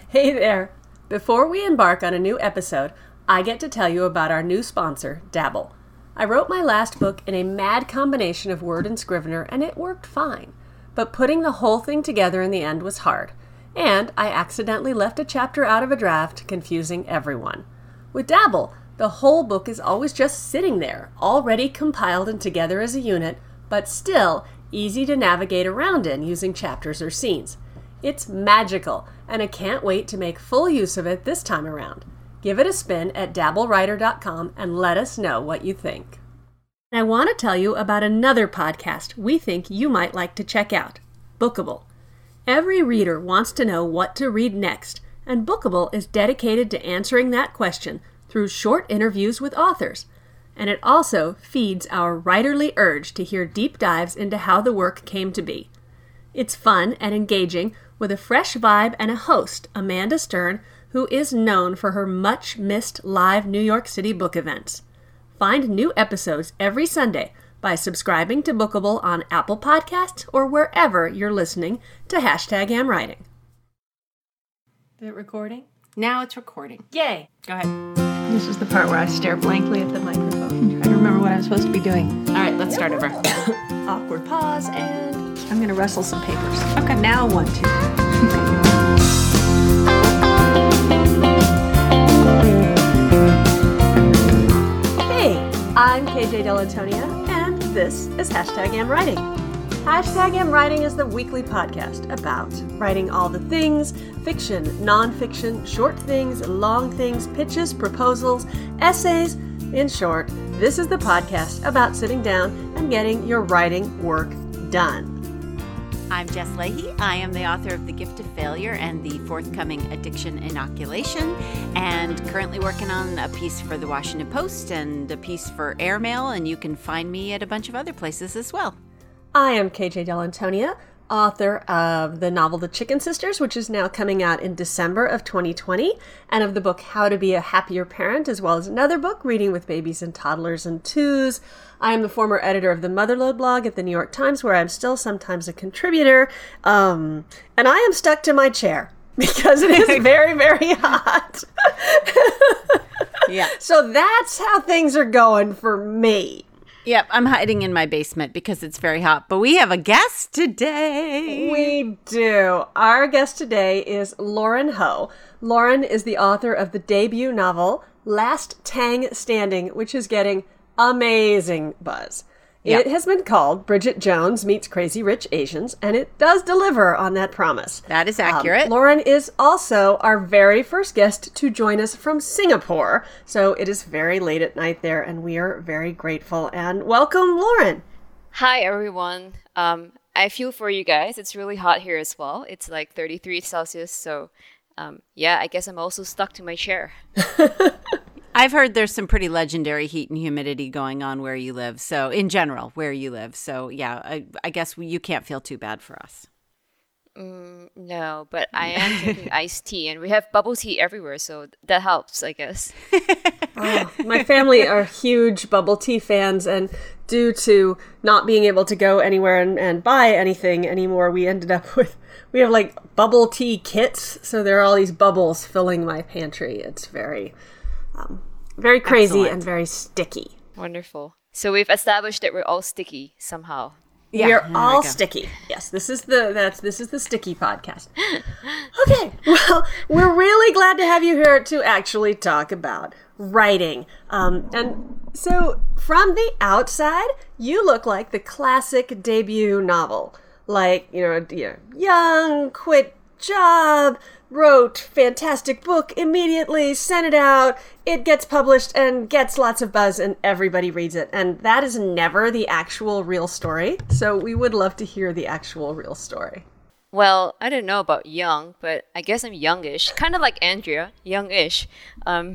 Hey there! Before we embark on a new episode, I get to tell you about our new sponsor, Dabble. I wrote my last book in a mad combination of Word and Scrivener, and it worked fine. But putting the whole thing together in the end was hard. And I accidentally left a chapter out of a draft, confusing everyone. With Dabble, the whole book is always just sitting there, already compiled and together as a unit, but still easy to navigate around in using chapters or scenes. It's magical, and I can't wait to make full use of it this time around. Give it a spin at dabblewriter.com and let us know what you think. I want to tell you about another podcast we think you might like to check out, Bookable. Every reader wants to know what to read next, and Bookable is dedicated to answering that question through short interviews with authors. And it also feeds our writerly urge to hear deep dives into how the work came to be. It's fun and engaging with a fresh vibe and a host, Amanda Stern, who is known for her much-missed live New York City book events. Find new episodes every Sunday by subscribing to Bookable on Apple Podcasts or wherever you're listening to #AmWriting. Is it recording? Now it's recording. Yay! Go ahead. This is the part where I stare blankly at the microphone. Try to remember what I'm supposed to be doing. All right, let's start over. Awkward pause, and I'm going to rustle some papers. Okay. Now 1, 2, 3. Hey, I'm KJ Dell'Antonia, and this is #AmWriting. #AmWriting is the weekly podcast about writing all the things, fiction, nonfiction, short things, long things, pitches, proposals, essays. In short, this is the podcast about sitting down and getting your writing work done. I'm Jess Leahy. I am the author of The Gift of Failure and the forthcoming Addiction Inoculation, and currently working on a piece for the Washington Post and a piece for Airmail, and you can find me at a bunch of other places as well. I am KJ Dell'Antonia, author of the novel The Chicken Sisters, which is now coming out in December of 2020, and of the book How to Be a Happier Parent, as well as another book, Reading with Babies and Toddlers and Twos. I am the former editor of the Motherload blog at the New York Times, where I'm still sometimes a contributor, and I am stuck to my chair because it is very, very hot. Yeah. So that's how things are going for me. Yep, I'm hiding in my basement because it's very hot, but we have a guest today. We do. Our guest today is Lauren Ho. Lauren is the author of the debut novel, Last Tang Standing, which is getting amazing buzz. Yep. It has been called Bridget Jones Meets Crazy Rich Asians, and it does deliver on that promise. That is accurate. Lauren is also our very first guest to join us from Singapore, so it is very late at night there, and we are very grateful. And welcome, Lauren. Hi, everyone. I feel for you guys. It's really hot here as well. It's like 33 Celsius, so yeah, I guess I'm also stuck to my chair. I've heard there's some pretty legendary heat and humidity going on where you live. So in general, where you live. So yeah, I guess you can't feel too bad for us. No, but I am drinking iced tea, and we have bubble tea everywhere, so that helps, I guess. My family are huge bubble tea fans, and due to not being able to go anywhere and buy anything anymore, we ended up with, we have like bubble tea kits, so there are all these bubbles filling my pantry. It's very crazy. Excellent. And very sticky. Wonderful. So we've established that we're all sticky somehow. Yeah, we're all sticky. Yes, this is the sticky podcast. Okay, well, we're really glad to have you here to actually talk about writing. And so from the outside, you look like the classic debut novel. Like, young, quit job, wrote fantastic book immediately, sent it out, it gets published and gets lots of buzz and everybody reads it. And that is never the actual real story. So we would love to hear the actual real story. Well, I don't know about young, but I guess I'm youngish, kind of like Andrea, youngish. And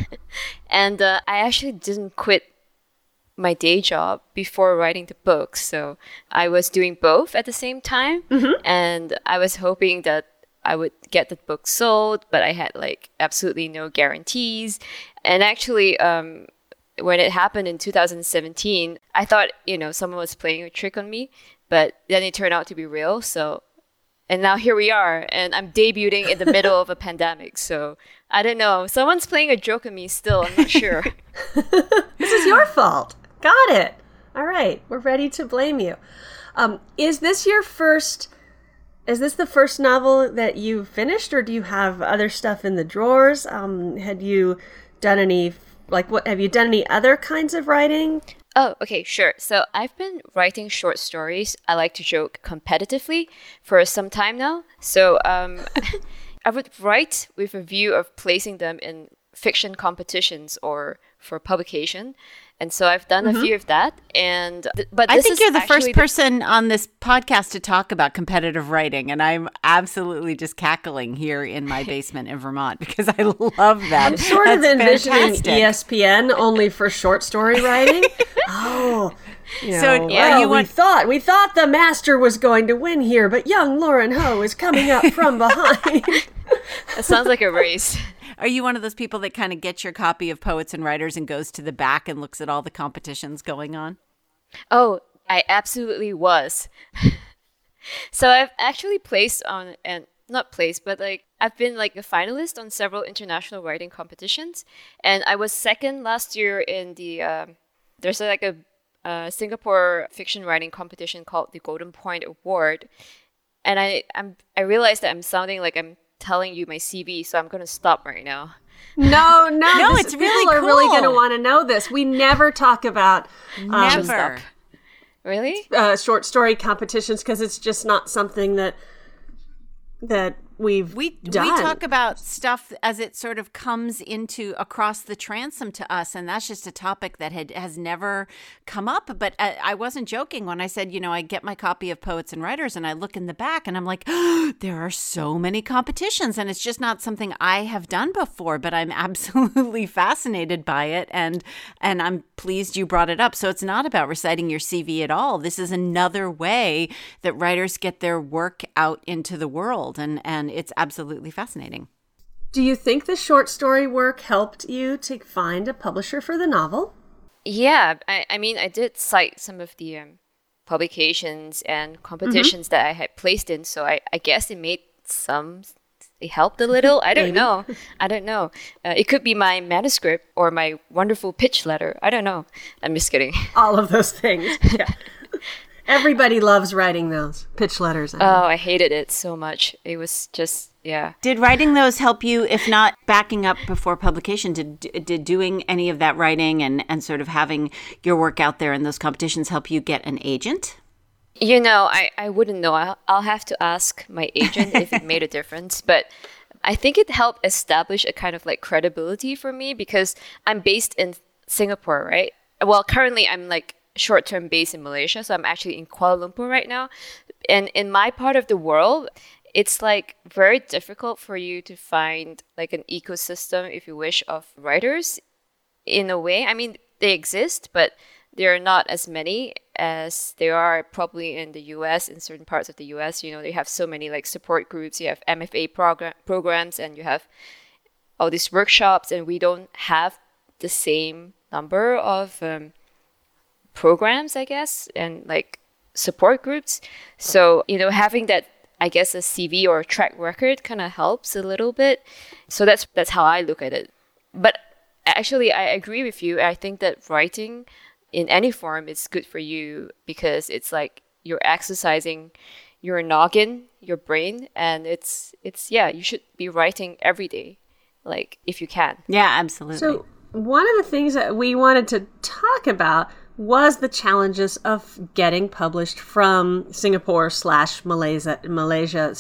I actually didn't quit my day job before writing the book. So I was doing both at the same time. Mm-hmm. And I was hoping that I would get the book sold, but I had like absolutely no guarantees. And actually, when it happened in 2017, I thought, someone was playing a trick on me, but then it turned out to be real. So And now here we are, and I'm debuting in the middle of a pandemic. So I don't know. Someone's playing a joke on me still. I'm not sure. This is your fault. Got it. All right. We're ready to blame you. Is this the first novel that you finished, or do you have other stuff in the drawers? Had you done any, have you done any other kinds of writing? Oh, okay, sure. So I've been writing short stories. I like to joke competitively for some time now. So I would write with a view of placing them in fiction competitions or for publication. And so I've done a few of that. But I think you're the first person on this podcast to talk about competitive writing. And I'm absolutely just cackling here in my basement in Vermont because I love that. I'm sort of envisioning ESPN only for short story writing. Oh, we thought the master was going to win here, but young Lauren Ho is coming up from behind. That sounds like a race. Are you one of those people that kind of gets your copy of Poets and Writers and goes to the back and looks at all the competitions going on? Oh, I absolutely was. So I've actually placed on, and not placed, but I've been a finalist on several international writing competitions. And I was second last year in the, there's a Singapore fiction writing competition called the Golden Point Award. And I realized that I'm sounding like I'm telling you my CV, so I'm going to stop right now. No, it's really cool. People are really going to want to know this. We never talk about never. Really? Short story competitions because it's just not something that we've done. We talk about stuff as it sort of comes into across the transom to us, and that's just a topic that has never come up. But I wasn't joking when I said, I get my copy of Poets and Writers and I look in the back and I'm like, oh, there are so many competitions, and it's just not something I have done before, but I'm absolutely fascinated by it, and I'm pleased you brought it up. So it's not about reciting your CV at all. This is another way that writers get their work out into the world, and it's absolutely fascinating. Do you think the short story work helped you to find a publisher for the novel? Yeah, I mean, I did cite some of the publications and competitions that I had placed in, so I guess it helped a little. I don't know. It could be my manuscript or my wonderful pitch letter. I don't know. I'm just kidding. All of those things. Yeah. Everybody loves writing those pitch letters. I hated it so much. It was just, yeah. Did writing those help you, if not backing up before publication, did doing any of that writing and sort of having your work out there in those competitions help you get an agent? I wouldn't know. I'll have to ask my agent if it made a difference. But I think it helped establish a kind of credibility for me because I'm based in Singapore, right? Well, currently I'm short-term based in Malaysia, so I'm actually in Kuala Lumpur right now. And in my part of the world, it's very difficult for you to find an ecosystem, if you wish, of writers in a way. I mean, they exist, but there are not as many as there are probably in the US, in certain parts of the US. They have so many support groups, you have MFA programs, and you have all these workshops, and we don't have the same number of programs, I guess, and support groups. So, having that, I guess, a CV or a track record kind of helps a little bit. So that's how I look at it. But actually, I agree with you. I think that writing in any form is good for you because it's you're exercising your noggin, your brain, and it's you should be writing every day, if you can. Yeah, absolutely. So one of the things that we wanted to talk about was the challenges of getting published from Singapore / Malaysia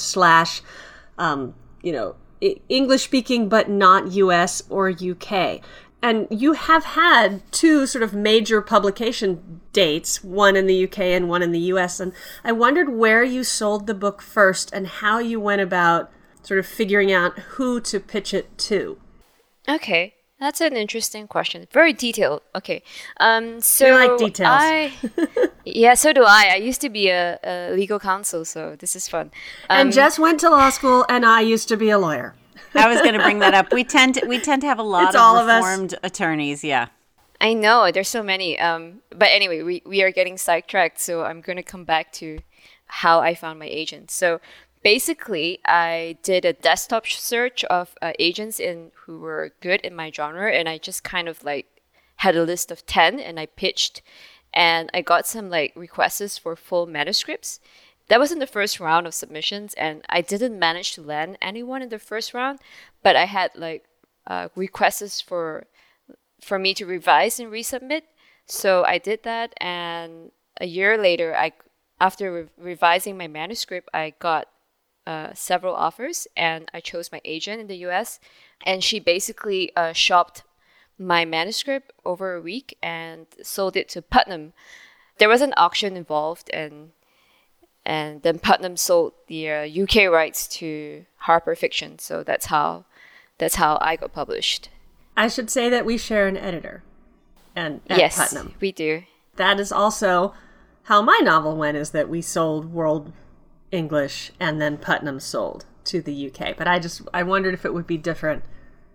/ English speaking, but not US or UK. And you have had two sort of major publication dates, one in the UK and one in the US. And I wondered where you sold the book first and how you went about sort of figuring out who to pitch it to. Okay. That's an interesting question. Very detailed. Okay. So we like details. Yeah, so do I. I used to be a legal counsel, so this is fun. And Jess went to law school, and I used to be a lawyer. I was going to bring that up. We tend to have a lot of reformed attorneys. Yeah. I know. There's so many. But anyway, we are getting sidetracked, so I'm going to come back to how I found my agent. So basically, I did a desktop search of agents who were good in my genre, and I just kind of like had a list of 10, and I pitched, and I got some like requests for full manuscripts. That was in the first round of submissions, and I didn't manage to land anyone in the first round, but I had like requests for me to revise and resubmit. So I did that, and a year later, after revising my manuscript, I got several offers, and I chose my agent in the US, and she basically shopped my manuscript over a week and sold it to Putnam. There was an auction involved, and then Putnam sold the UK rights to Harper Fiction. So that's how I got published. I should say that we share an editor, and at yes, Putnam. We do. That is also how my novel went, is that we sold World English and then Putnam sold to the UK. But I wondered if it would be different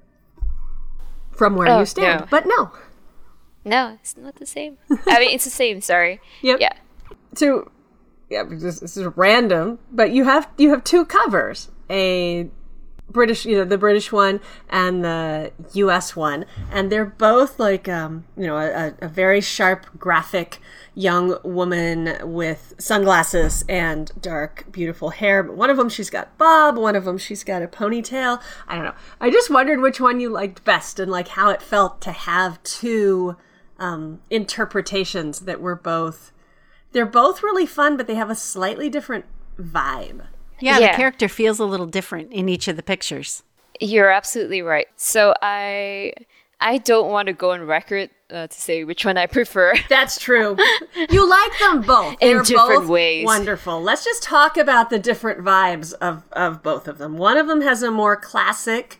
from where you stand. No. But no. No, it's not the same. I mean, it's the same, sorry. Yep. Yeah. So, yeah, this is random, but you have two covers. A British, the British one and the US one, and they're both like a very sharp, graphic young woman with sunglasses and dark, beautiful hair. But one of them she's got bob, one of them she's got a ponytail. I don't know. I just wondered which one you liked best, and like how it felt to have two interpretations that were they're both really fun, but they have a slightly different vibe. Yeah, the character feels a little different in each of the pictures. You're absolutely right. So I don't want to go on record to say which one I prefer. That's true. You like them both. In They're different both ways. Wonderful. Let's just talk about the different vibes of both of them. One of them has a more classic,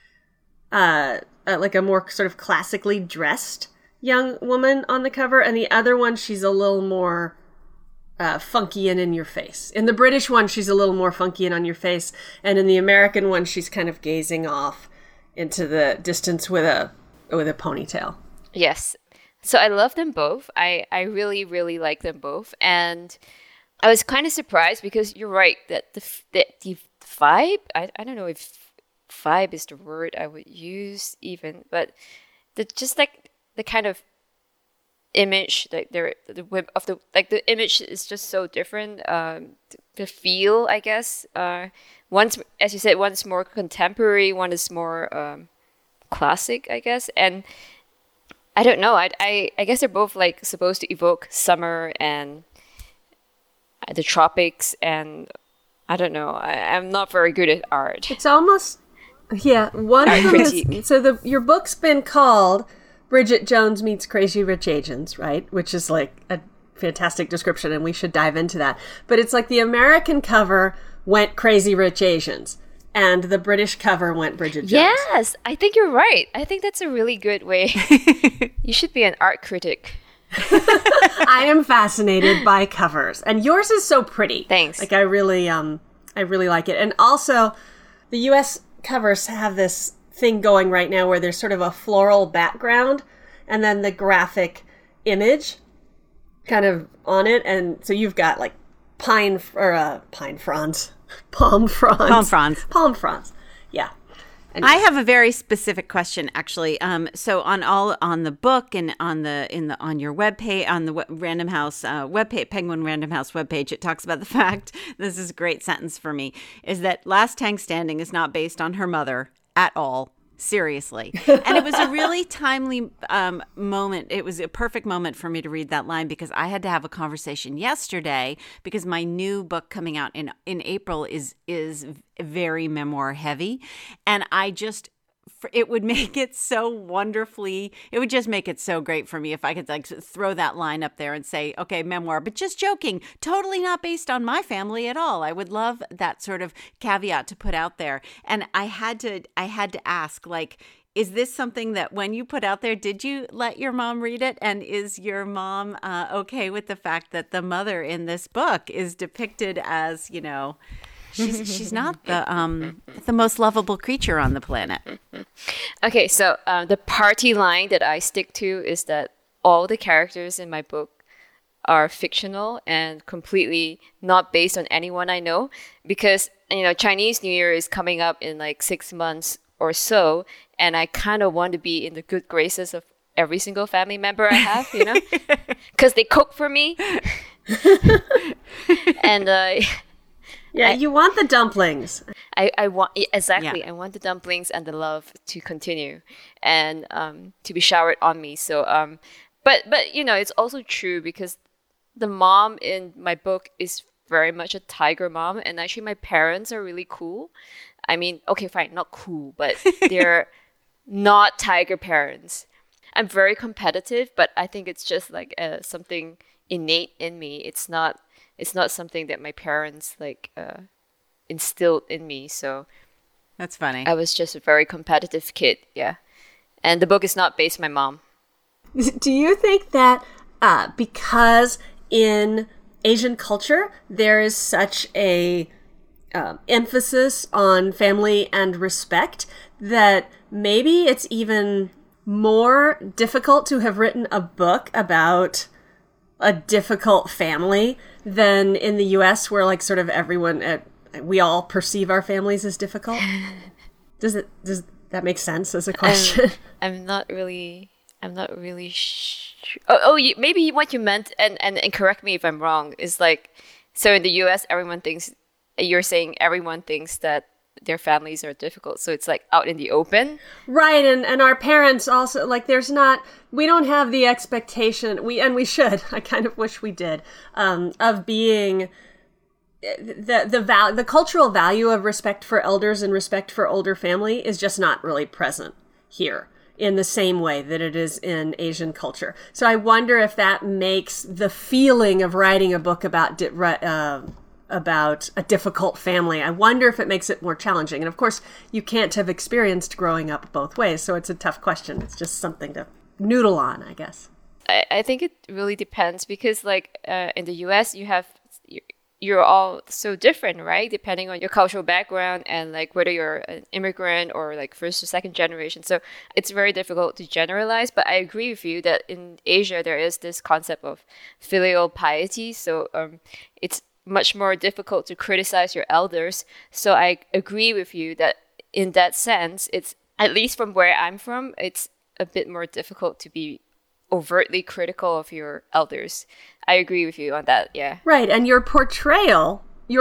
like a more sort of classically dressed young woman on the cover, and the other one, she's a little more funky and in your face. In the British one, she's a little more funky and on your face, and in the American one, she's kind of gazing off into the distance with a ponytail. Yes. So I love them both. I really, really like them both. And I was kind of surprised because you're right that the vibe, I don't know if vibe is the word I would use even, but just like the kind of image, like the image is just so different. The feel, I guess. One's, as you said, one's more contemporary, one is more classic, I guess. And I don't know. I guess they're both like supposed to evoke summer and the tropics, and I don't know. I'm not very good at art. It's almost one of them is, so your book's been called Bridget Jones Meets Crazy Rich Asians, right? Which is like a fantastic description, and we should dive into that. But it's like the American cover went Crazy Rich Asians, and the British cover went Bridget Jones. Yes, I think you're right. I think that's a really good way. You should be an art critic. I am fascinated by covers, and yours is so pretty. Thanks. Like I really like it. And also, the U.S. covers have this thing going right now where there's sort of a floral background and then the graphic image kind of on it, and so you've got like palm fronds. Yeah. I have a very specific question, actually. So on the book and on your webpage, on the Random House webpage, Penguin Random House webpage, it talks about the fact, this is a great sentence for me, is that Last Tank Standing is not based on her mother at all. Seriously. And it was a really timely moment. It was a perfect moment for me to read that line, because I had to have a conversation yesterday, because my new book coming out in April is very memoir heavy. And it would make it so wonderfully, it would just make it so great for me if I could like throw that line up there and say, okay, memoir, but just joking, totally not based on my family at all. I would love that sort of caveat to put out there. And I had to ask, like, is this something that when you put out there, did you let your mom read it? And is your mom okay with the fact that the mother in this book is depicted as, she's not the most lovable creature on the planet. Okay, so the party line that I stick to is that all the characters in my book are fictional and completely not based on anyone I know, because Chinese New Year is coming up in like 6 months or so, and I kind of want to be in the good graces of every single family member I have, because they cook for me. And you want the dumplings. I want exactly. Yeah. I want the dumplings and the love to continue, and to be showered on me. So but it's also true because the mom in my book is very much a tiger mom, and actually my parents are really cool. I mean, okay, fine, not cool, but they're not tiger parents. I'm very competitive, but I think it's just like something innate in me. It's not something that my parents instilled in me. So That's funny. I was just a very competitive kid, yeah. And the book is not based on my mom. Do you think that because in Asian culture there is such a emphasis on family and respect that maybe it's even more difficult to have written a book about a difficult family than in the US, where like sort of everyone we all perceive our families as difficult? Does that make sense as a question? I'm not really sure. Maybe what you meant, and correct me if I'm wrong, is like, so in the US you're saying everyone thinks that their families are difficult, so it's like out in the open, right? And our parents also, like, we don't have the expectation, we should, I kind of wish we did, of being the cultural value of respect for elders and respect for older family is just not really present here in the same way that it is in Asian culture. So I wonder if that makes the feeling of writing a book about a difficult family, I wonder if it makes it more challenging. And of course, you can't have experienced growing up both ways, so it's a tough question. It's just something to noodle on, I guess. I think it really depends, because like in the US, you're all so different, right? Depending on your cultural background and like whether you're an immigrant or like first or second generation. So it's very difficult to generalize, but I agree with you that in Asia, there is this concept of filial piety. So it's much more difficult to criticize your elders. So I agree with you that in that sense, it's, at least from where I'm from, it's a bit more difficult to be overtly critical of your elders. I agree with you on that, yeah. Right, and your portrayal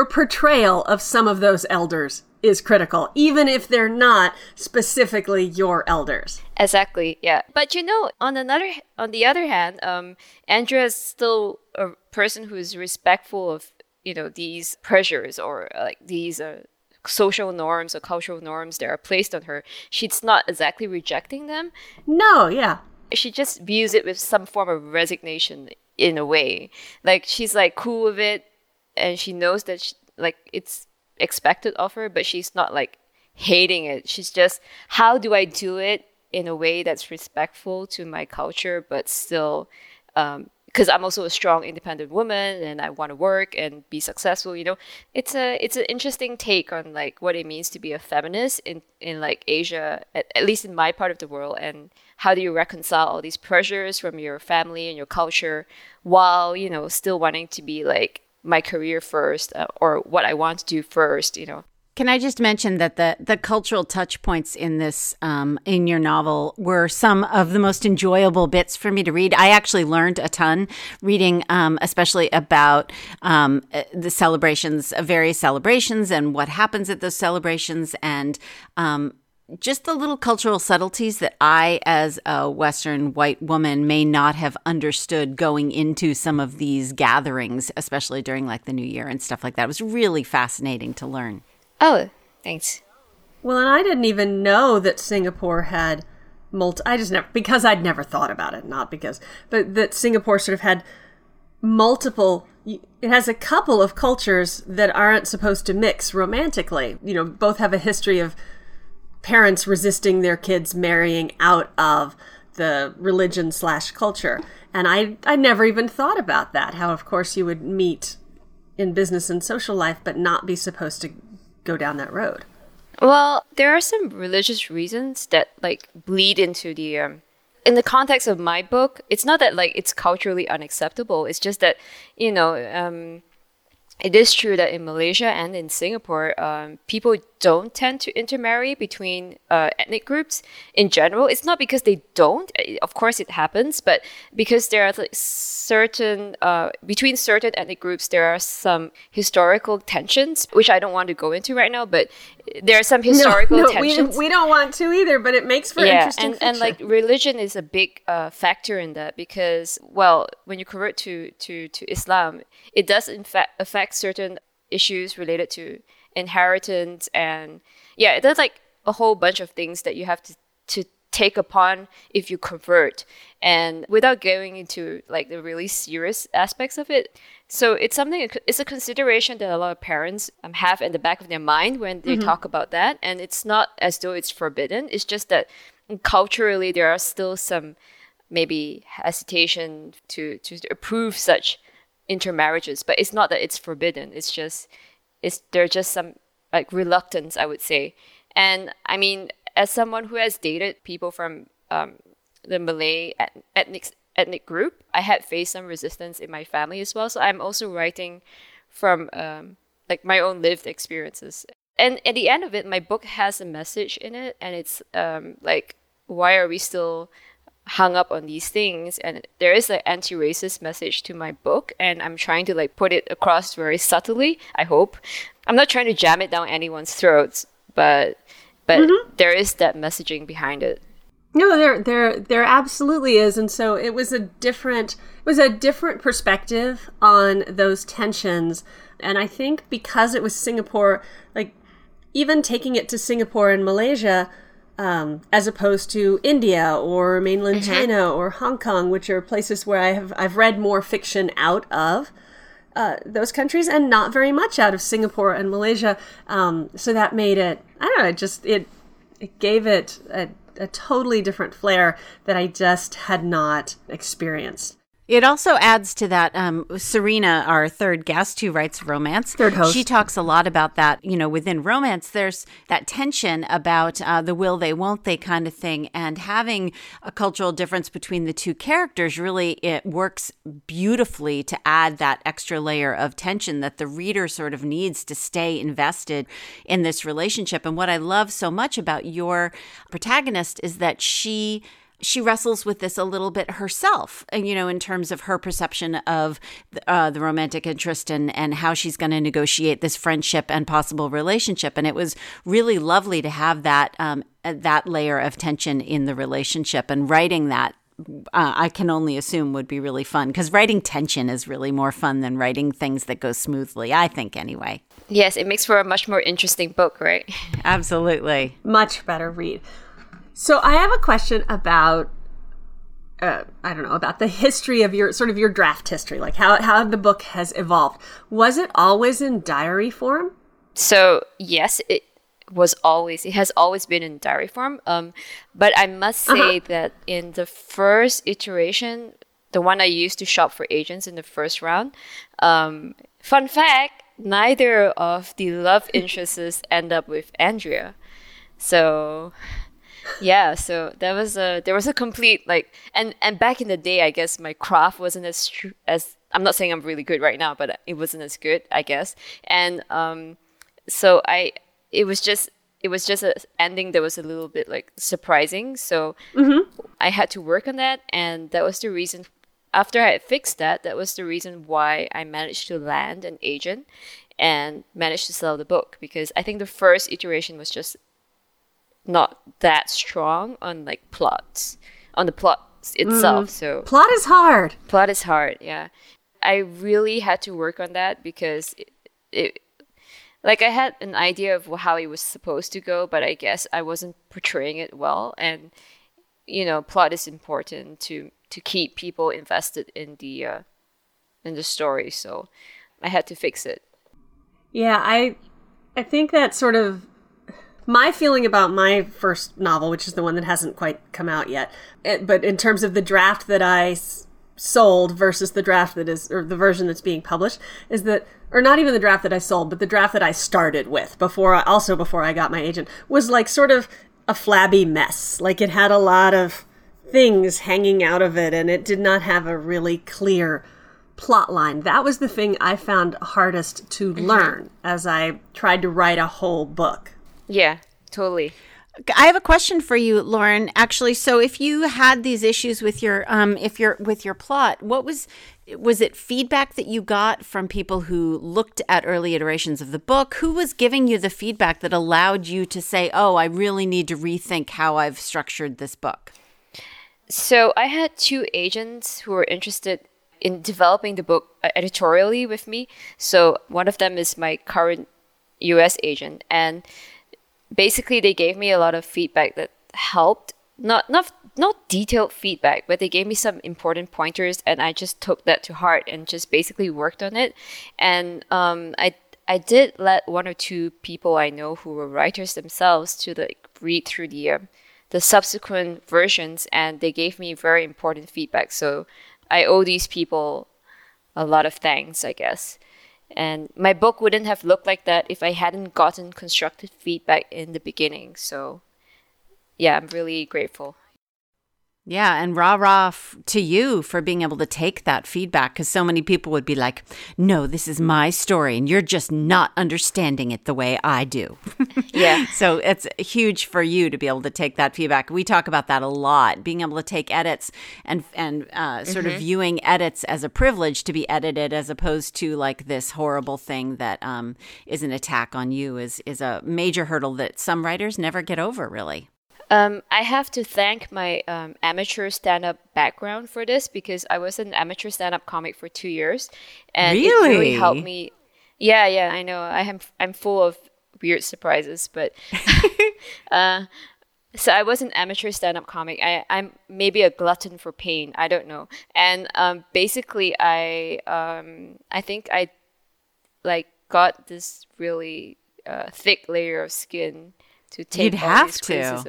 of some of those elders is critical, even if they're not specifically your elders. Exactly, yeah. But on the other hand, Andrea is still a person who is respectful of these pressures or like these social norms or cultural norms that are placed on her. She's not exactly rejecting them. No, yeah. She just views it with some form of resignation in a way. Like, she's like cool with it, and she knows that it's expected of her, but she's not like hating it. She's just, how do I do it in a way that's respectful to my culture, but still, because I'm also a strong, independent woman and I want to work and be successful. It's an interesting take on like what it means to be a feminist in like Asia, at least in my part of the world, and how do you reconcile all these pressures from your family and your culture while still wanting to be like my career first, or what I want to do first. Can I just mention that the cultural touch points in this, in your novel, were some of the most enjoyable bits for me to read. I actually learned a ton reading, especially about the celebrations, various celebrations, and what happens at those celebrations, and just the little cultural subtleties that I, as a Western white woman, may not have understood going into some of these gatherings, especially during like the New Year and stuff like that. It was really fascinating to learn. Oh, thanks. Well, and I didn't even know that Singapore had because I'd never thought about it, but that Singapore sort of had multiple, it has a couple of cultures that aren't supposed to mix romantically. Both have a history of parents resisting their kids marrying out of the religion/culture. And I never even thought about that, how of course you would meet in business and social life, but not be supposed to go down that road. Well, there are some religious reasons that like bleed into the in the context of my book, it's not that like it's culturally unacceptable. It's just that, you know, it is true that in Malaysia and in Singapore, people don't tend to intermarry between ethnic groups in general. It's not because they don't. Of course, it happens, but because there are like certain between certain ethnic groups, there are some historical tensions, which I don't want to go into right now. But there are some historical tensions. We don't want to either, but it makes for interesting fiction. And like religion is a big factor in that because, well, when you convert to Islam, it does in fact affect certain issues related to inheritance, and it does like a whole bunch of things that you have to take upon if you convert, and without going into like the really serious aspects of it. So it's a consideration that a lot of parents have in the back of their mind when they talk about that, and it's not as though it's forbidden. It's just that culturally there are still some maybe hesitation to approve such intermarriages, but it's not that it's forbidden. There's just some like reluctance, I would say. And I mean, as someone who has dated people from the Malay ethnic group, I had faced some resistance in my family as well. So I'm also writing from like my own lived experiences. And at the end of it, my book has a message in it, and it's like, why are we still hung up on these things? And there is an anti-racist message to my book, and I'm trying to like put it across very subtly, I hope. I'm not trying to jam it down anyone's throats, but there is that messaging behind it. No, there absolutely is. And so it was a different perspective on those tensions. And I think because it was Singapore, like even taking it to Singapore and Malaysia, as opposed to India or mainland China or Hong Kong, which are places where I've read more fiction out of those countries, and not very much out of Singapore and Malaysia. So that made it, I don't know, it gave it a totally different flair that I just had not experienced. It also adds to that, Serena, our third guest who writes romance. Third host. She talks a lot about that, you know, within romance, there's that tension about the will they, won't they kind of thing. And having a cultural difference between the two characters, really, it works beautifully to add that extra layer of tension that the reader sort of needs to stay invested in this relationship. And what I love so much about your protagonist is that she wrestles with this a little bit herself, you know, in terms of her perception of the romantic interest and how she's going to negotiate this friendship and possible relationship. And it was really lovely to have that layer of tension in the relationship, and writing that. I can only assume would be really fun, because writing tension is really more fun than writing things that go smoothly, I think, anyway. Yes, it makes for a much more interesting book, right? Absolutely. Much better read. So I have a question about, about the history of your draft history, like how the book has evolved. Was it always in diary form? So yes, it has always been in diary form. But I must say that in the first iteration, the one I used to shop for agents in the first round, fun fact, neither of the love interests end up with Andrea. So yeah, so there was a complete like, and back in the day, I guess my craft wasn't as I'm not saying I'm really good right now, but it wasn't as good, I guess. And so it was just an ending that was a little bit like surprising. So I had to work on that, and that was the reason. After I had fixed that was the reason why I managed to land an agent and managed to sell the book, because I think the first iteration was just not that strong on like the plot itself. So plot is hard, yeah. I really had to work on that, because it like I had an idea of how it was supposed to go, but I guess I wasn't portraying it well. And you know, plot is important to keep people invested in the story, so I had to fix it. Yeah, I think that sort of my feeling about my first novel, which is the one that hasn't quite come out yet, but in terms of the draft that I sold versus the draft that is, or the version that's being published, is that, or not even the draft that I sold, but the draft that I started with before I got my agent, was like sort of a flabby mess. Like it had a lot of things hanging out of it, and it did not have a really clear plot line. That was the thing I found hardest to learn as I tried to write a whole book. Yeah, totally. I have a question for you, Lauren. Actually, so if you had these issues with your with your plot, what was it feedback that you got from people who looked at early iterations of the book? Who was giving you the feedback that allowed you to say, "Oh, I really need to rethink how I've structured this book"? So I had 2 agents who were interested in developing the book editorially with me. So one of them is my current US agent, and basically they gave me a lot of feedback that helped. Not detailed feedback, but they gave me some important pointers, and I just took that to heart and just basically worked on it. And I did let 1 or 2 people I know who were writers themselves to read through the subsequent versions, and they gave me very important feedback. So I owe these people a lot of thanks, I guess. And my book wouldn't have looked like that if I hadn't gotten constructive feedback in the beginning. So yeah, I'm really grateful. Yeah, and rah to you for being able to take that feedback, because so many people would be like, no, this is my story and you're just not understanding it the way I do. Yeah. So it's huge for you to be able to take that feedback. We talk about that a lot, being able to take edits and sort of viewing edits as a privilege to be edited, as opposed to like this horrible thing that is an attack on you is a major hurdle that some writers never get over, really. I have to thank my amateur stand-up background for this, because I was an amateur stand-up comic for 2 years, and it really helped me. Yeah, I know. I'm full of weird surprises, but so I was an amateur stand-up comic. I'm maybe a glutton for pain. I don't know. And basically, I think I like got this really thick layer of skin to take. You'd all have this to. criticism.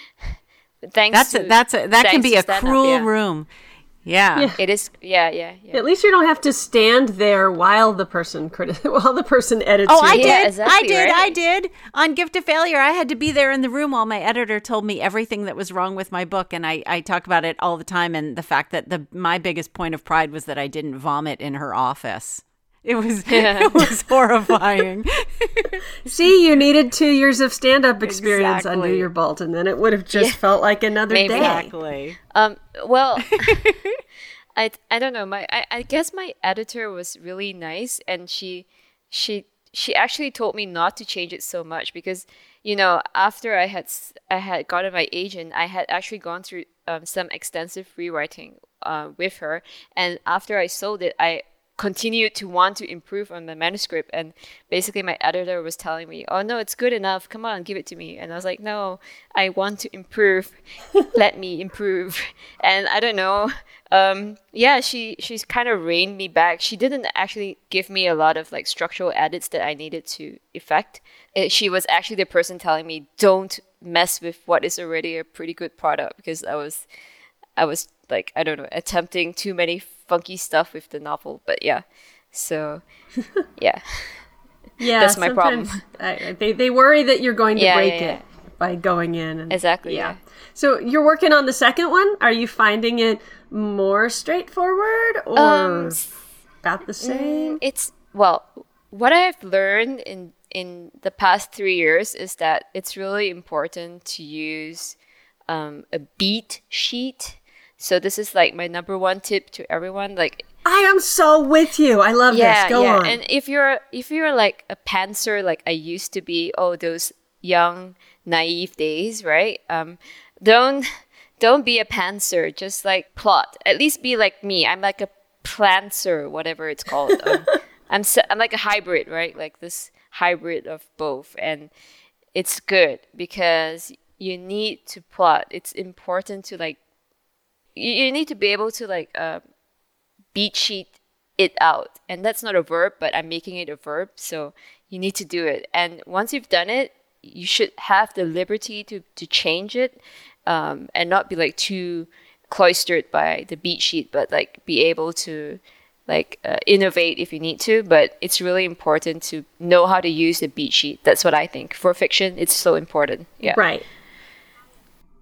Thanks that can be a cruel room. Yeah. It is. Yeah. At least you don't have to stand there while the person edits. Oh, you. I did. On Gift of Failure, I had to be there in the room while my editor told me everything that was wrong with my book, and I talk about it all the time. And the fact that my biggest point of pride was that I didn't vomit in her office. It was horrifying. See, you needed 2 years of stand-up experience Exactly. under your belt, and then it would have just felt like another Maybe. day. Exactly. Well, I don't know. I guess my editor was really nice, and she actually told me not to change it so much, because after I had gotten my agent, I had actually gone through some extensive rewriting with her, and after I sold it, I continued to want to improve on the manuscript, and basically my editor was telling me, oh no, it's good enough, come on, give it to me. And I was like, no, I want to improve. Let me improve. And I don't know, she's kind of reined me back. She didn't actually give me a lot of like structural edits that I needed to effect. She was actually the person telling me, don't mess with what is already a pretty good product, because I was like, I don't know, attempting too many funky stuff with the novel. But yeah, so yeah. Yeah, that's my problem. They worry that you're going to break it by going in. And, exactly. Yeah. So you're working on the second one. Are you finding it more straightforward or about the same? What I've learned in the past 3 years is that it's really important to use a beat sheet. So this is like my number 1 tip to everyone. Like, I am so with you. I love this. Go on. And if you're like a pantser, like I used to be, those young naive days, right? Don't be a pantser. Just like plot. At least be like me. I'm like a plantser, whatever it's called. I'm like a hybrid, right? Like this hybrid of both, and it's good because you need to plot. It's important to like. You need to be able to like beat sheet it out. And that's not a verb, but I'm making it a verb. So you need to do it. And once you've done it, you should have the liberty to change it and not be like too cloistered by the beat sheet, but like be able to like innovate if you need to. But it's really important to know how to use the beat sheet. That's what I think. For fiction, it's so important. Yeah. Right.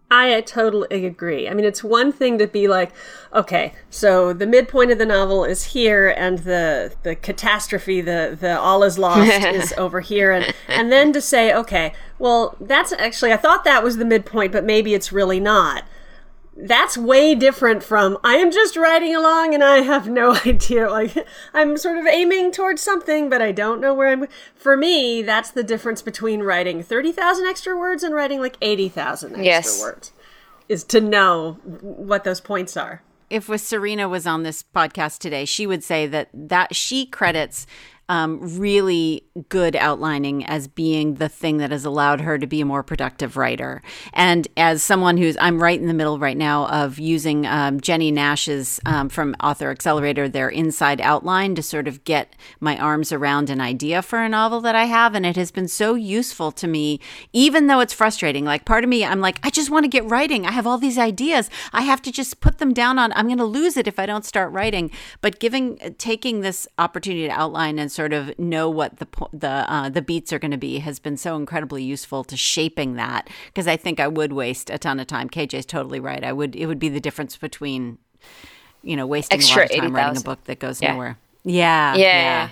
I totally agree. I mean, it's one thing to be like, okay, so the midpoint of the novel is here, and the catastrophe, the all is lost is over here, and then to say, okay, well, that's actually, I thought that was the midpoint, but maybe it's really not. That's way different from, I am just riding along and I have no idea. Like, I'm sort of aiming towards something, but I don't know where I'm. For me, that's the difference between writing 30,000 extra words and writing like 80,000 extra words, is to know what those points are. If Serena was on this podcast today, she would say that she credits really good outlining as being the thing that has allowed her to be a more productive writer. And as someone I'm right in the middle right now of using Jenny Nash's from Author Accelerator, their inside outline to sort of get my arms around an idea for a novel that I have. And it has been so useful to me, even though it's frustrating. Like, part of me, I'm like, I just want to get writing. I have all these ideas. I have to just put them down I'm going to lose it if I don't start writing. But taking this opportunity to outline and sort of know what the beats are going to be has been so incredibly useful to shaping that, because I think I would waste a ton of time. KJ's totally right. It would be the difference between, wasting extra a lot of time 80,000. writing a book that goes nowhere. Yeah.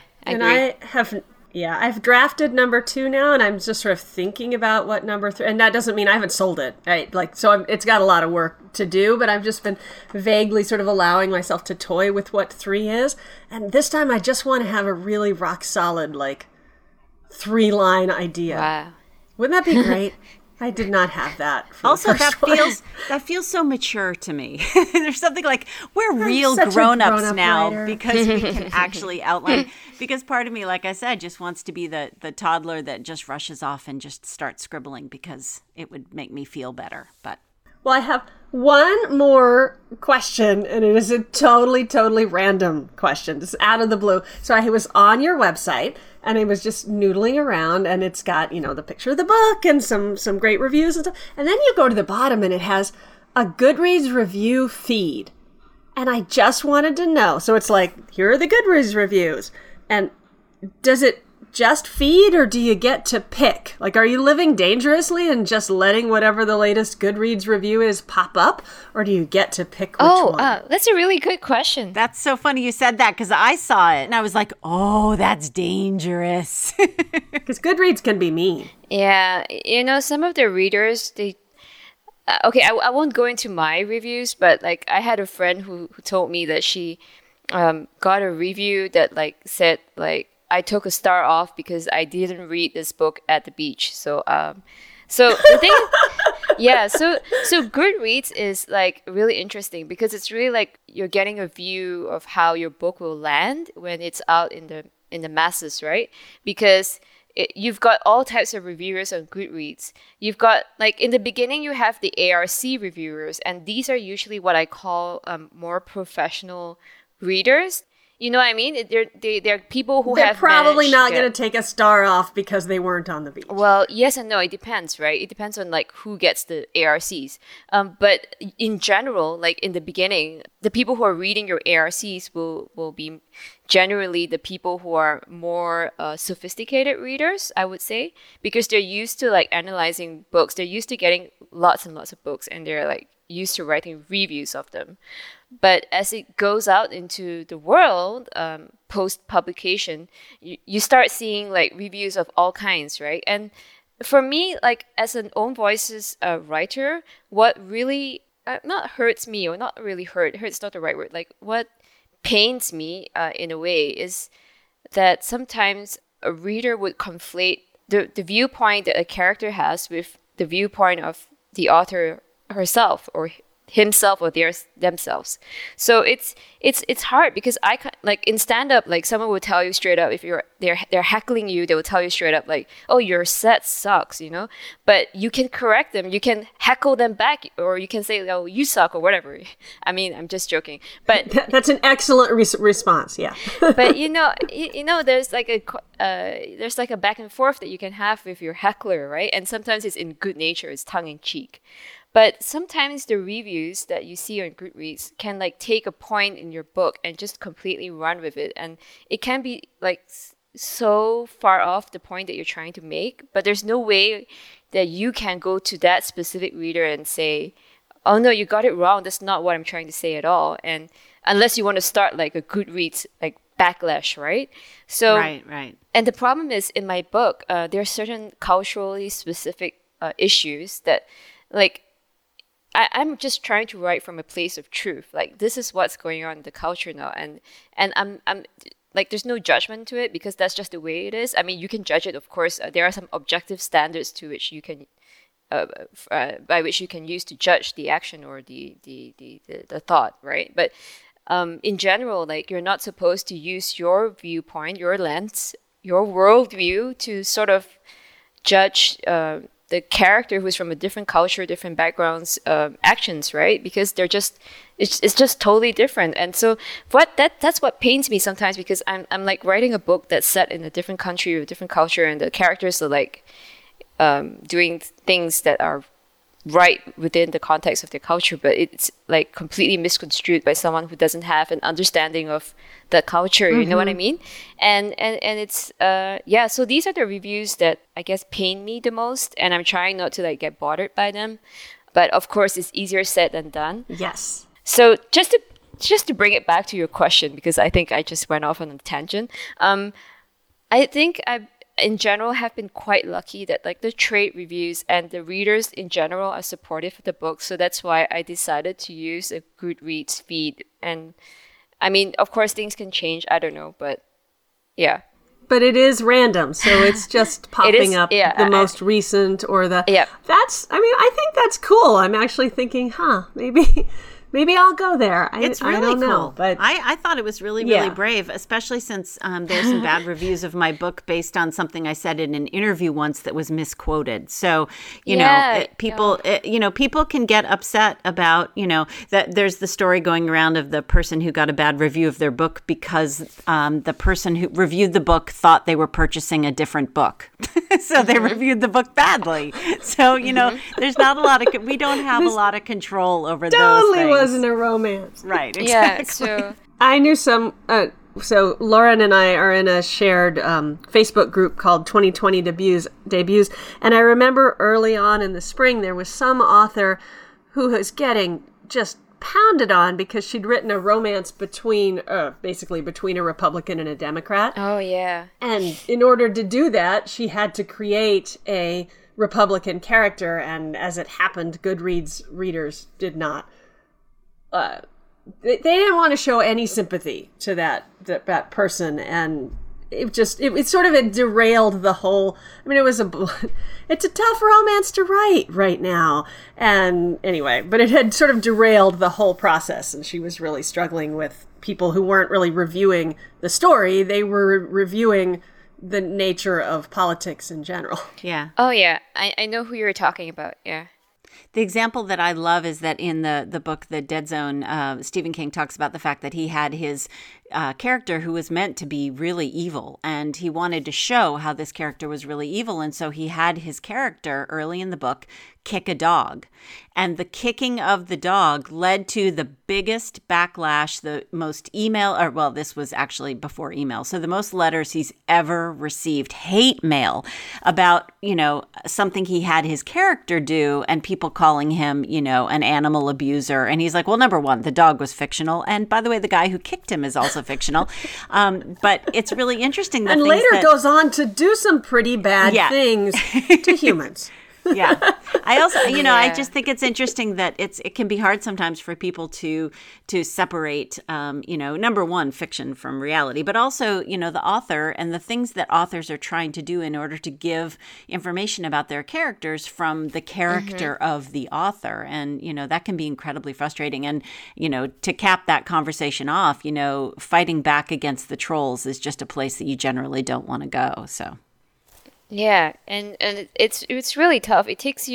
I've drafted number 2 now, and I'm just sort of thinking about what number 3, and that doesn't mean I haven't sold it, right? Like, so it's got a lot of work to do, but I've just been vaguely sort of allowing myself to toy with what 3 is. And this time I just want to have a really rock solid, like, 3-line idea. Wow. Wouldn't that be great? I did not have that. Also, that feels so mature to me. There's something like, we're real grown-ups now writer. Because we can actually outline. Because part of me, like I said, just wants to be the toddler that just rushes off and just starts scribbling because it would make me feel better. But well, I have one more question, and it is a totally, totally random question. It's out of the blue. So I was on your website, and I was just noodling around, and it's got, the picture of the book and some great reviews and stuff. And then you go to the bottom, and it has a Goodreads review feed. And I just wanted to know. So it's like, here are the Goodreads reviews. And does it just feed, or do you get to pick? Like, are you living dangerously and just letting whatever the latest Goodreads review is pop up? Or do you get to pick which one? That's a really good question. That's so funny you said that, because I saw it and I was like, oh, that's dangerous. Because Goodreads can be mean. Yeah, some of the readers, they... okay, I won't go into my reviews, but like, I had a friend who told me that she got a review that like said like, I took a star off because I didn't read this book at the beach. So the thing, yeah. So Goodreads is like really interesting because it's really like you're getting a view of how your book will land when it's out in the masses, right? Because you've got all types of reviewers on Goodreads. You've got, like, in the beginning, you have the ARC reviewers, and these are usually what I call more professional readers. You know what I mean? They're people who They're have probably not going to take a star off because they weren't on the beach. Well, yes and no. It depends, right? It depends on like who gets the ARCs. But in general, like in the beginning, the people who are reading your ARCs will be generally the people who are more sophisticated readers, I would say, because they're used to like analyzing books. They're used to getting lots and lots of books, and they're like used to writing reviews of them. But as it goes out into the world, post-publication, you start seeing like reviews of all kinds, right? And for me, like as an Own Voices writer, what really not hurts me, or not really hurt's not the right word, like what pains me in a way is that sometimes a reader would conflate the viewpoint that a character has with the viewpoint of the author herself or himself or themselves. So it's hard because I like in stand-up, like someone will tell you straight up, if they're heckling you, they will tell you straight up like, oh, your set sucks, you know, but you can correct them, you can heckle them back, or you can say, oh, you suck, or whatever. I mean, I'm just joking, but that's an excellent response. Yeah. But you know there's like a back and forth that you can have with your heckler, right? And sometimes it's in good nature, it's tongue in cheek. But sometimes the reviews that you see on Goodreads can like take a point in your book and just completely run with it. And it can be like so far off the point that you're trying to make, but there's no way that you can go to that specific reader and say, oh no, you got it wrong, that's not what I'm trying to say at all. And unless you want to start like a Goodreads like backlash, right? So right. And the problem is, in my book, there are certain culturally specific issues that, like, I'm just trying to write from a place of truth. Like, this is what's going on in the culture now, and I'm like, there's no judgment to it because that's just the way it is. I mean, you can judge it, of course. There are some objective standards to which you can, by which you can use to judge the action or the thought, right? But in general, like, you're not supposed to use your viewpoint, your lens, your worldview to sort of judge the character who's from a different culture, different backgrounds, actions, right? Because they're just, it's just totally different. And so that's what pains me sometimes, because I'm like writing a book that's set in a different country with a different culture, and the characters are like doing things that are right within the context of their culture, but it's like completely misconstrued by someone who doesn't have an understanding of the culture. You know what I mean? And it's so these are the reviews that I guess pain me the most, and I'm trying not to like get bothered by them, but of course it's easier said than done. Yes. So just to bring it back to your question, because I think I just went off on a tangent, I think I in general have been quite lucky that like the trade reviews and the readers in general are supportive of the book. So that's why I decided to use a Goodreads feed. And I mean, of course things can change, I don't know, but yeah. But it is random, so it's just popping up the most recent or the... Yeah. That's, I mean, I think that's cool. I'm actually thinking, maybe I'll go there. It's really I don't cool. know, but I thought it was really brave, especially since there's some bad reviews of my book based on something I said in an interview once that was misquoted. So, people can get upset about, that there's the story going around of the person who got a bad review of their book because the person who reviewed the book thought they were purchasing a different book. So they reviewed the book badly. So, there's not a lot of, we don't have a lot of control over those things. Wasn't a romance. Right, exactly. Yeah, so I knew some, so Lauren and I are in a shared Facebook group called 2020 Debuts, and I remember early on in the spring there was some author who was getting just pounded on because she'd written a romance basically between a Republican and a Democrat. Oh, yeah. And in order to do that, she had to create a Republican character, and as it happened, Goodreads readers did not. They didn't want to show any sympathy to that person, and it sort of derailed the whole. I mean, it's a tough romance to write right now, and anyway, but it had sort of derailed the whole process, and she was really struggling with people who weren't really reviewing the story; they were reviewing the nature of politics in general. Yeah. Oh, yeah. I know who you're talking about. Yeah. The example that I love is that in the book, The Dead Zone, Stephen King talks about the fact that he had his character who was meant to be really evil, and he wanted to show how this character was really evil. And so he had his character early in the book kick a dog. And the kicking of the dog led to the biggest backlash, the most this was actually before email. So the most letters he's ever received, hate mail about, something he had his character do, and people calling him, an animal abuser. And he's like, well, number one, the dog was fictional. And by the way, the guy who kicked him is also fictional. But it's really interesting. And later goes on to do some pretty bad things to humans. Yeah. I also, I just think it's interesting that it can be hard sometimes for people to separate, number one, fiction from reality, but also, the author and the things that authors are trying to do in order to give information about their characters from the character of the author. And, that can be incredibly frustrating. And, to cap that conversation off, fighting back against the trolls is just a place that you generally don't want to go. So. Yeah, and it's really tough. It takes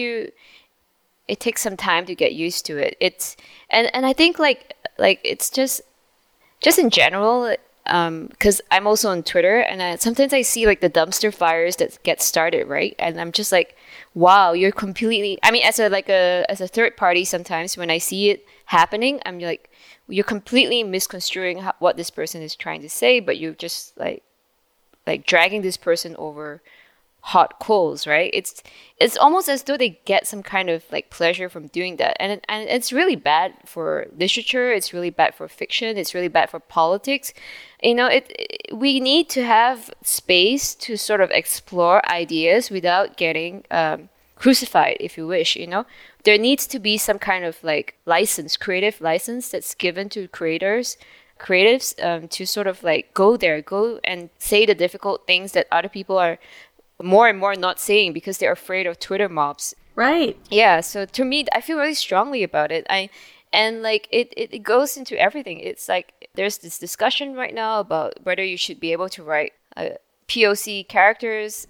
some time to get used to it. And I think like it's just in general, because I'm also on Twitter, and sometimes I see like the dumpster fires that get started, right? And I'm just like, wow, you're completely. I mean, as a third party, sometimes when I see it happening, I'm like, you're completely misconstruing what this person is trying to say, but you just like like dragging this person over hot coals, right? It's almost as though they get some kind of like pleasure from doing that, and it's really bad for literature. It's really bad for fiction. It's really bad for politics. We need to have space to sort of explore ideas without getting crucified, if you wish. There needs to be some kind of like creative license that's given to creatives to sort of like go and say the difficult things that other people are more and more not saying because they're afraid of Twitter mobs. Right. Yeah. So to me, I feel really strongly about it. It goes into everything. It's like there's this discussion right now about whether you should be able to write POC characters,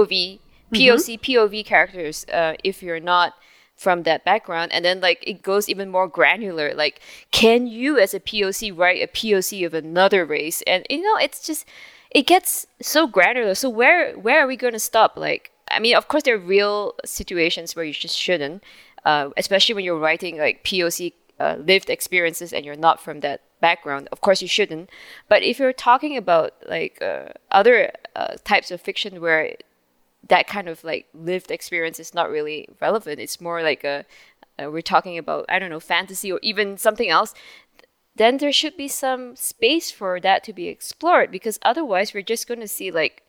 POV characters if you're not from that background. And then like it goes even more granular. Like, can you as a POC write a POC of another race? And it's just, it gets so granular. So where are we going to stop? Like, I mean, of course, there are real situations where you just shouldn't, especially when you're writing like POC lived experiences and you're not from that background. Of course, you shouldn't. But if you're talking about like other types of fiction where that kind of like lived experience is not really relevant, it's more like we're talking about, I don't know, fantasy or even something else, then there should be some space for that to be explored, because otherwise we're just going to see like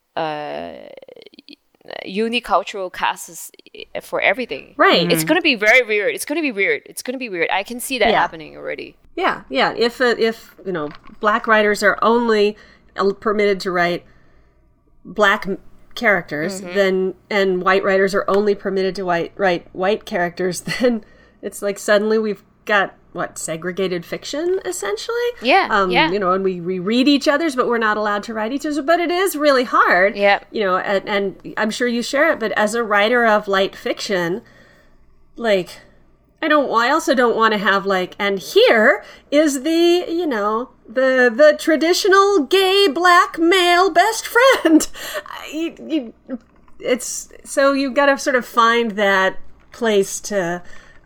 unicultural casts for everything. Right. It's going to be very weird. It's going to be weird. I can see that happening already. Yeah. If black writers are only permitted to write black characters, then, and white writers are only permitted to write white characters, then it's like suddenly we've got segregated fiction, essentially. Yeah. And we read each other's, but we're not allowed to write each other's. But it is really hard. Yeah. And I'm sure you share it, but as a writer of light fiction, like, I also don't want to have like, and here is the traditional gay black male best friend. It's so you've got to sort of find that place to,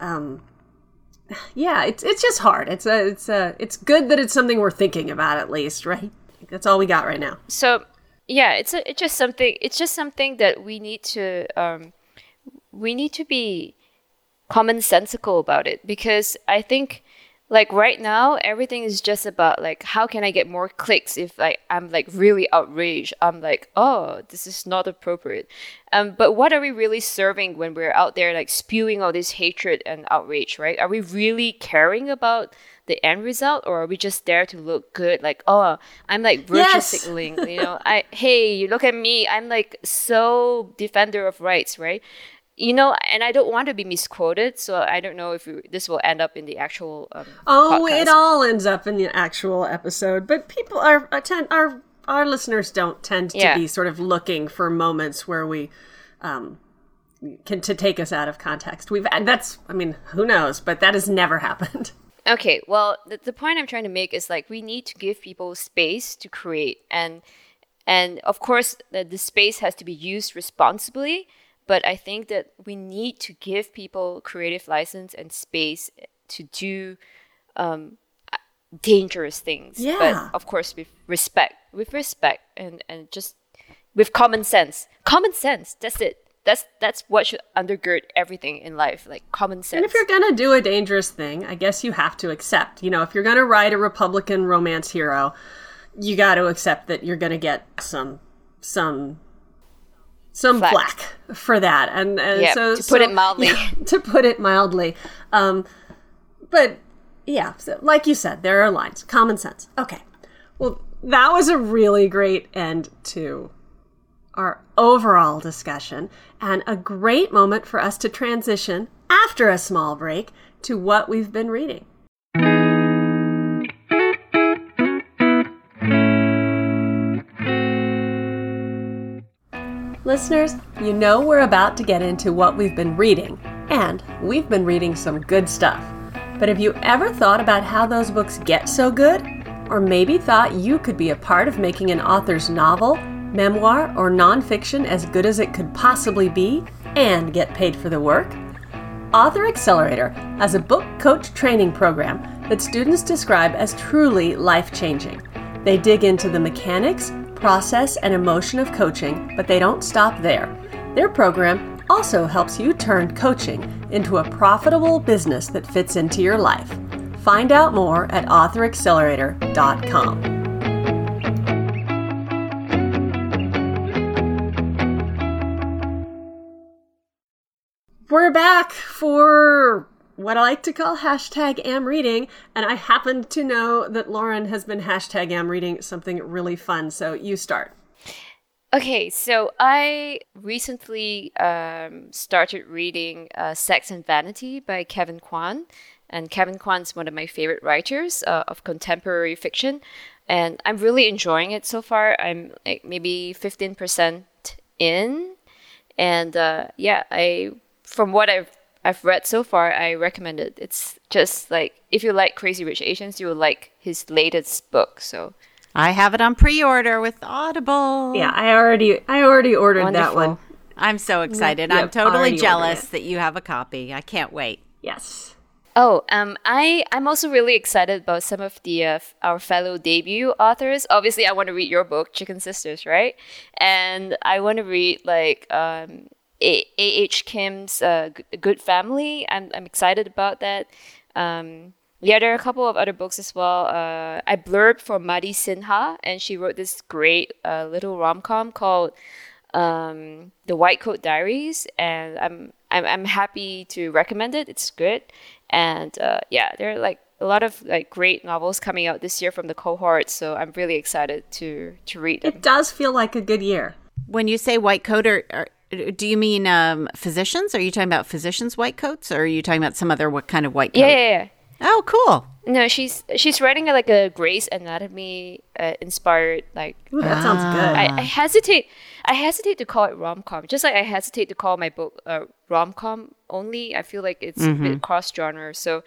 it's just hard. It's good that it's something we're thinking about, at least, right? That's all we got right now. So yeah, it's just something that we need to be commonsensical about it, because I think like right now everything is just about like, how can I get more clicks if like I'm like really outraged? I'm like, oh, this is not appropriate. But what are we really serving when we're out there like spewing all this hatred and outrage, right? Are we really caring about the end result, or are we just there to look good? Like, oh, I'm like virtue signaling, hey, look at me, I'm like so defender of rights, right? And I don't want to be misquoted, so I don't know if this will end up in the actual podcast. It all ends up in the actual episode, but people our listeners don't tend to be sort of looking for moments where we to take us out of context. Who knows, but that has never happened. Okay, well, the point I'm trying to make is like we need to give people space to create, and of course the space has to be used responsibly. But I think that we need to give people creative license and space to do dangerous things. Yeah. But of course with respect and just with common sense. Common sense, that's it. That's what should undergird everything in life, like common sense. And if you're going to do a dangerous thing, I guess you have to accept. If you're going to write a Republican romance hero, you got to accept that you're going to get some flack for that, and to put it mildly. To put it mildly, but yeah, so like you said, there are lines. Common sense. Okay, well, that was a really great end to our overall discussion, and a great moment for us to transition after a small break to what we've been reading. Listeners, we're about to get into what we've been reading, and we've been reading some good stuff. But have you ever thought about how those books get so good? Or maybe thought you could be a part of making an author's novel, memoir, or nonfiction as good as it could possibly be and get paid for the work? Author Accelerator has a book coach training program that students describe as truly life-changing. They dig into the mechanics, process, and emotion of coaching, but they don't stop there. Their program also helps you turn coaching into a profitable business that fits into your life. Find out more at authoraccelerator.com. We're back for what I like to call #amreading, and I happen to know that Lauren has been #amreading something really fun, so you start. Okay, so I recently started reading Sex and Vanity by Kevin Kwan. And Kevin Kwan's one of my favorite writers of contemporary fiction. And I'm really enjoying it so far. I'm like maybe 15% in. And from what I've read so far, I recommend it. It's just like, if you like Crazy Rich Asians, you will like his latest book. So I have it on pre-order with Audible. Yeah, I already ordered Wonderful. that one. I'm so excited. Yep, I'm totally already jealous ordered it. that you have a copy. I can't wait. Yes. Oh, I'm also really excited about some of the our fellow debut authors. Obviously, I want to read your book, Chicken Sisters, right? And I want to read like A.H. Kim's Good Family. I'm excited about that. There are a couple of other books as well. I blurbed for Madhi Sinha, and she wrote this great little rom-com called The White Coat Diaries, and I'm happy to recommend it. It's good. And there are like a lot of like great novels coming out this year from the cohort, so I'm really excited to read them. It does feel like a good year. When you say white coat, do you mean physicians? Are you talking about physicians' white coats, or are you talking about some other what kind of white coat? Yeah. Oh, cool. No, she's writing like a Grey's Anatomy inspired like. Ooh, that sounds good. I hesitate to call it rom-com, just like I hesitate to call my book rom-com only. I feel like it's a bit cross-genre. So,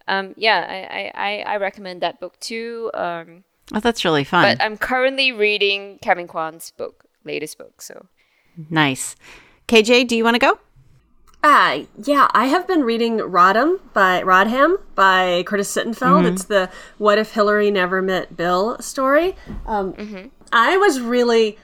I recommend that book too. Oh, that's really fun. But I'm currently reading Kevin Kwan's latest book. So nice. KJ, do you want to go? Yeah, I have been reading Rodham by Curtis Sittenfeld. It's the What If Hillary Never Met Bill story. I was really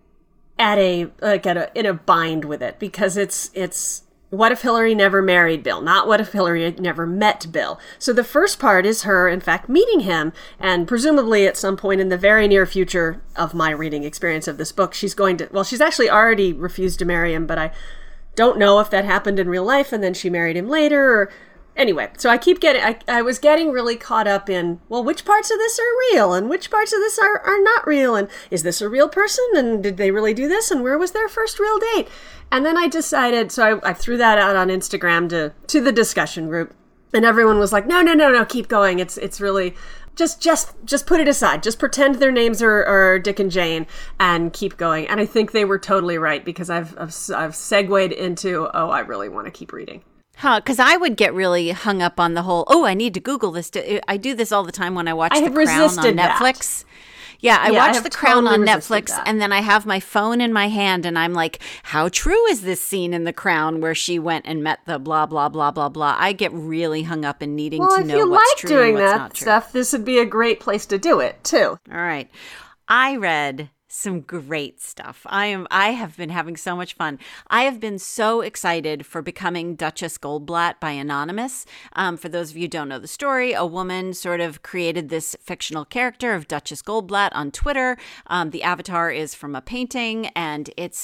in a bind with it because it's What If Hillary Never Married Bill, not What If Hillary Never Met Bill. So the first part is her, in fact, meeting him, and presumably at some point in the very near future of my reading experience of this book, she's actually already refused to marry him, but I don't know if that happened in real life and then she married him later. Anyway, so I was getting really caught up in, well, which parts of this are real and which parts of this are not real, and is this a real person, and did they really do this, and where was their first real date? And then I decided, so I threw that out on Instagram to the discussion group, and everyone was like, no, keep going. It's really just put it aside. Just pretend their names are Dick and Jane and keep going. And I think they were totally right because I've segued into, I really want to keep reading. Because I would get really hung up on the whole, I need to Google this. I do this all the time when I watch The Crown on Netflix. Yeah, I watch The Crown on Netflix, and then I have my phone in my hand, and I'm like, how true is this scene in The Crown where she went and met the blah, blah, blah, blah, blah? I get really hung up in needing to know what's true and what's not true. Well, if you like doing that stuff, this would be a great place to do it, too. All right. I read some great stuff. I have been having so much fun. I have been so excited for Becoming Duchess Goldblatt by Anonymous. For those of you who don't know the story, a woman sort of created this fictional character of Duchess Goldblatt on Twitter. The avatar is from a painting, and it's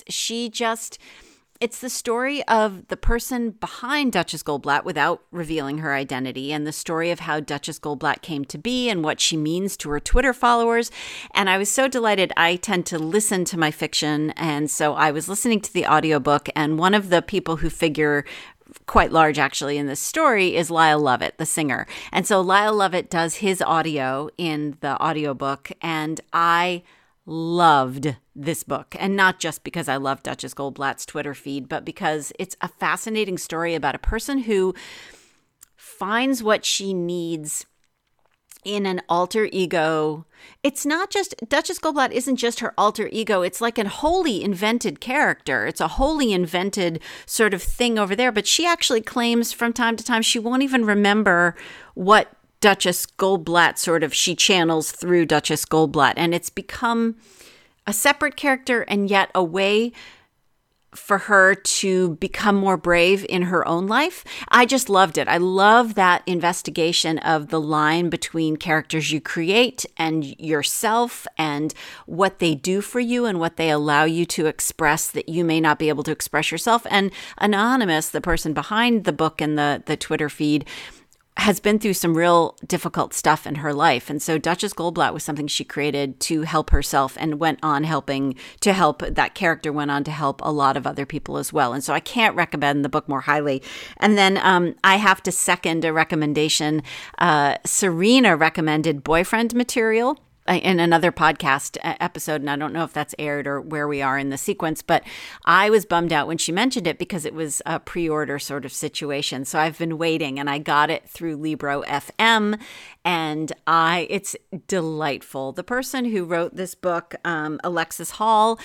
the story of the person behind Duchess Goldblatt without revealing her identity, and the story of how Duchess Goldblatt came to be and what she means to her Twitter followers. And I was so delighted. I tend to listen to my fiction, and so I was listening to the audiobook, and one of the people who figure quite large actually in this story is Lyle Lovett, the singer. And so Lyle Lovett does his audio in the audiobook, and I loved this book. And not just because I love Duchess Goldblatt's Twitter feed, but because it's a fascinating story about a person who finds what she needs in an alter ego. It's not just, Duchess Goldblatt isn't just her alter ego. It's like a wholly invented character. It's a wholly invented sort of thing over there. But she actually claims from time to time she won't even remember what Duchess Goldblatt she channels through Duchess Goldblatt. And it's become a separate character and yet a way for her to become more brave in her own life. I just loved it. I love that investigation of the line between characters you create and yourself and what they do for you and what they allow you to express that you may not be able to express yourself. And Anonymous, the person behind the book and the Twitter feed, has been through some real difficult stuff in her life. And so Duchess Goldblatt was something she created to help herself and went on that character went on to help a lot of other people as well. And so I can't recommend the book more highly. And then I have to second a recommendation. Serena recommended Boyfriend Material in another podcast episode, and I don't know if that's aired or where we are in the sequence, but I was bummed out when she mentioned it because it was a pre-order sort of situation. So I've been waiting, and I got it through Libro FM, and it's delightful. The person who wrote this book, Alexis Hall,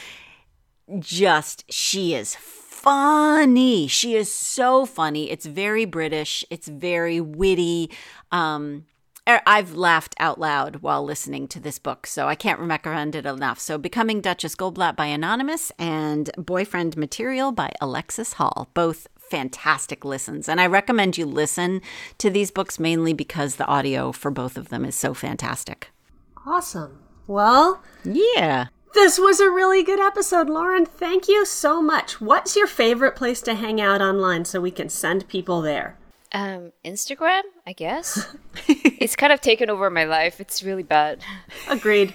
she is funny. She is so funny. It's very British. It's very witty. I've laughed out loud while listening to this book, so I can't recommend it enough. So Becoming Duchess Goldblatt by Anonymous and Boyfriend Material by Alexis Hall, both fantastic listens. And I recommend you listen to these books mainly because the audio for both of them is so fantastic. Awesome. Well, yeah. This was a really good episode, Lauren. Thank you so much. What's your favorite place to hang out online so we can send people there? Instagram, I guess. It's kind of taken over my life. It's really bad. Agreed.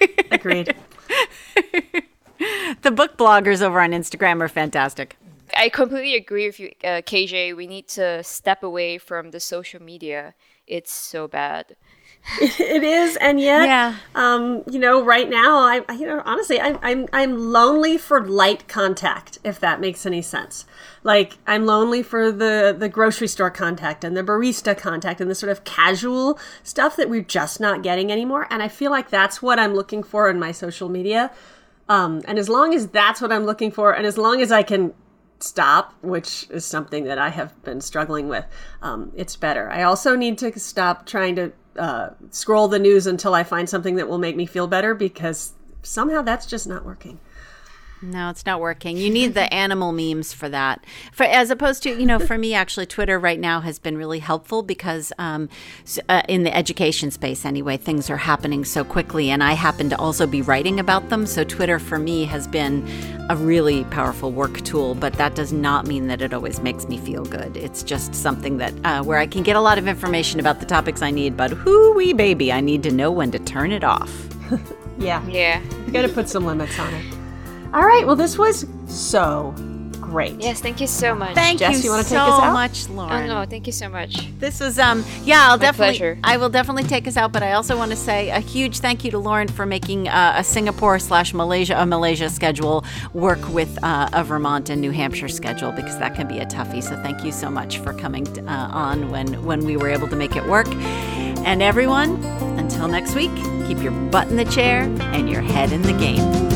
The book bloggers over on Instagram are fantastic. I completely agree with you, KJ. We need to step away from the social media. It's so bad. It is, and yet, right now, honestly, I'm lonely for light contact, if that makes any sense. Like, I'm lonely for the grocery store contact and the barista contact and the sort of casual stuff that we're just not getting anymore. And I feel like that's what I'm looking for in my social media. And as long as that's what I'm looking for, and as long as I can stop, which is something that I have been struggling with, it's better. I also need to stop trying to scroll the news until I find something that will make me feel better, because somehow that's just not working. No, it's not working. You need the animal memes for that. As opposed to, for me, actually, Twitter right now has been really helpful because in the education space anyway, things are happening so quickly. And I happen to also be writing about them. So Twitter for me has been a really powerful work tool. But that does not mean that it always makes me feel good. It's just something that where I can get a lot of information about the topics I need. But hoo-wee baby, I need to know when to turn it off. Yeah. You got to put some limits on it. All right. Well, this was so great. Yes, thank you so much. Thank Jess, you want to so take us out? much, Lauren. Oh no, thank you so much. This was pleasure. I will definitely take us out, but I also want to say a huge thank you to Lauren for making a Singapore/Malaysia schedule work with a Vermont and New Hampshire schedule, because that can be a toughie. So thank you so much for coming on when we were able to make it work. And everyone, until next week, keep your butt in the chair and your head in the game.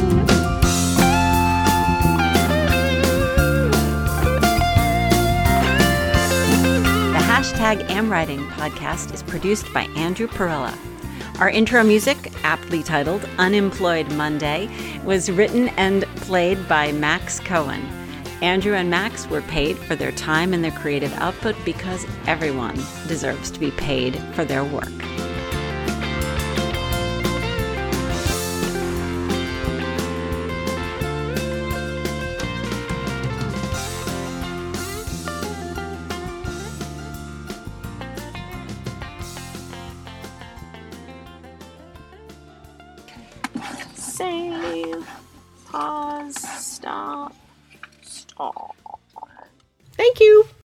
#AmWriting podcast is produced by Andrew Perella. Our intro music, aptly titled Unemployed Monday, was written and played by Max Cohen. Andrew and Max were paid for their time and their creative output because everyone deserves to be paid for their work.